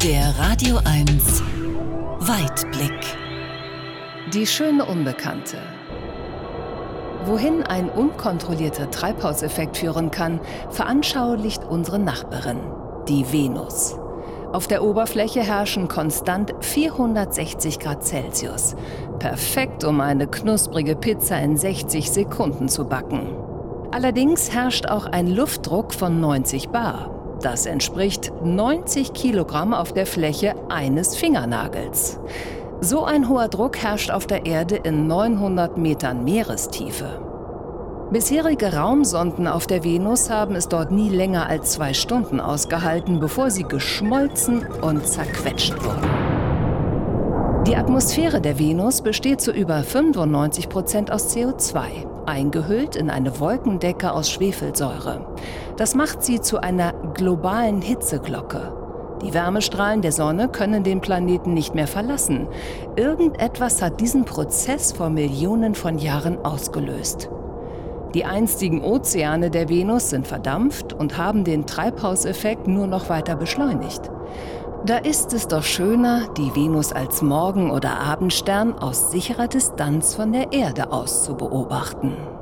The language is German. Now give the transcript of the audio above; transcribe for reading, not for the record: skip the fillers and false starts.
Der Radio 1 Weitblick. Die schöne Unbekannte. Wohin ein unkontrollierter Treibhauseffekt führen kann, veranschaulicht unsere Nachbarin, die Venus. Auf der Oberfläche herrschen konstant 460 Grad Celsius. Perfekt, um eine knusprige Pizza in 60 Sekunden zu backen. Allerdings herrscht auch ein Luftdruck von 90 Bar. Das entspricht 90 Kilogramm auf der Fläche eines Fingernagels. So ein hoher Druck herrscht auf der Erde in 900 Metern Meerestiefe. Bisherige Raumsonden auf der Venus haben es dort nie länger als 2 Stunden ausgehalten, bevor sie geschmolzen und zerquetscht wurden. Die Atmosphäre der Venus besteht zu über 95% aus CO2, eingehüllt in eine Wolkendecke aus Schwefelsäure. Das macht sie zu einer globalen Hitzeglocke. Die Wärmestrahlen der Sonne können den Planeten nicht mehr verlassen. Irgendetwas hat diesen Prozess vor Millionen von Jahren ausgelöst. Die einstigen Ozeane der Venus sind verdampft und haben den Treibhauseffekt nur noch weiter beschleunigt. Da ist es doch schöner, die Venus als Morgen- oder Abendstern aus sicherer Distanz von der Erde aus zu beobachten.